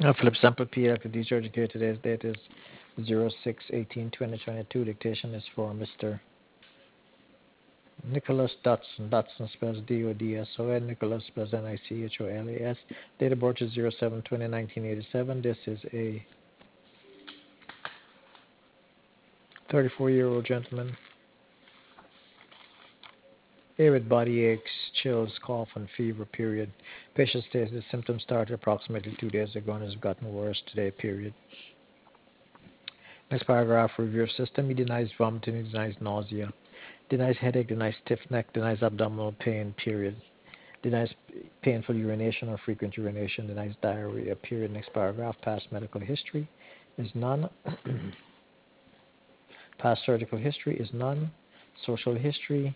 Philip Sample PL for teacher educator. Today's date is 06/18/2022. Dictation is for Mr. Nicholas Dotson. Dotson spells Dodson. Nicholas spells Nicholas. Date of birth is 07/20/1987. This is a 34-year-old gentleman. Here with body aches, chills, cough, and fever, period. Patient states the symptoms started approximately 2 days ago and has gotten worse today, period. Next paragraph, review of system. He denies vomiting, he denies nausea, denies headache, denies stiff neck, denies abdominal pain, period. Denies painful urination or frequent urination, denies diarrhea, period. Next paragraph, past medical history is none. Past surgical history is none. Social history,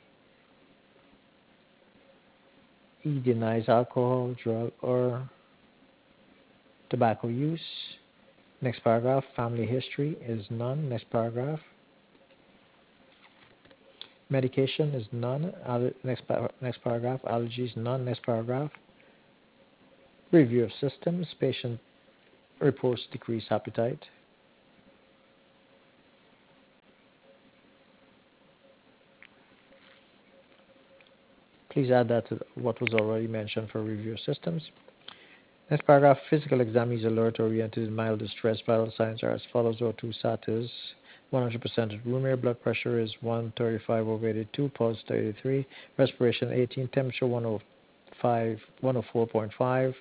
he denies alcohol, drug, or tobacco use. Next paragraph, family history is none. Next paragraph, medication is none. Next paragraph, allergies none. Next paragraph, review of systems. Patient reports decreased appetite. Please add that to what was already mentioned for review of systems. Next paragraph, physical exam is alert oriented in mild distress. Vital signs are as follows: O2 status 100% at room air. Blood pressure is 135/82. Pulse 33. Respiration 18. Temperature 104.5.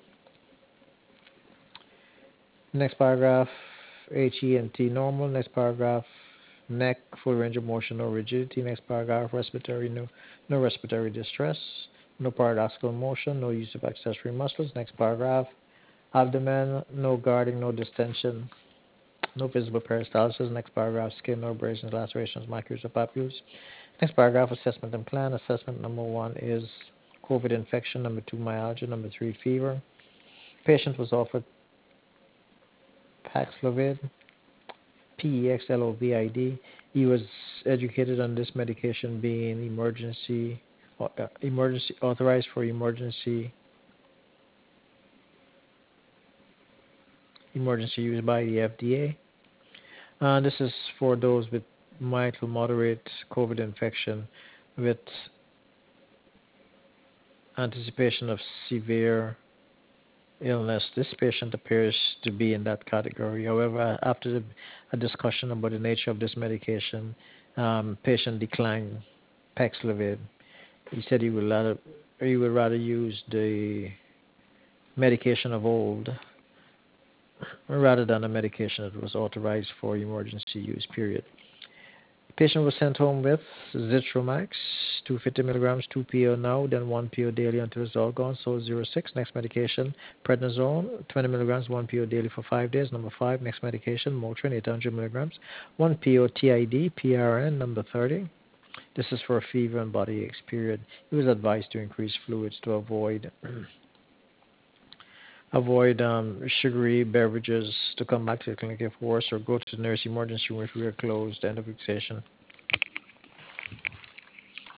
Next paragraph, HENT normal. Next paragraph, neck full range of motion, no rigidity. Next paragraph, respiratory no respiratory distress, no paradoxical motion, no use of accessory muscles. Next paragraph, abdomen no guarding, no distension, no visible peristalsis. Next paragraph, skin no abrasions, lacerations, macules, or papules. Next paragraph, assessment and plan. Assessment number 1 is COVID infection. Number 2, myalgia. Number 3, fever. Patient was offered Paxlovid, Pexlovid. He was educated on this medication being emergency authorized for emergency use by the FDA. This is for those with mild to moderate COVID infection with anticipation of severe illness. This patient appears to be in that category. However, after a discussion about the nature of this medication, patient declined Paxlovid. He said he would rather use the medication of old rather than a medication that was authorized for emergency use, period. The patient was sent home with Zithromax, 250 milligrams, 2 PO now, then 1 PO daily until it's all gone. So 06. Next medication, prednisone, 20 milligrams, 1 PO daily for 5 days. Number 5. Next medication, Motrin, 800 milligrams, 1 PO TID, PRN, number 30. This is for fever and body aches, period. He was advised to increase fluids to avoid sugary beverages, to come back to the clinic if worse, or go to the nurse emergency room if we are closed. End of fixation.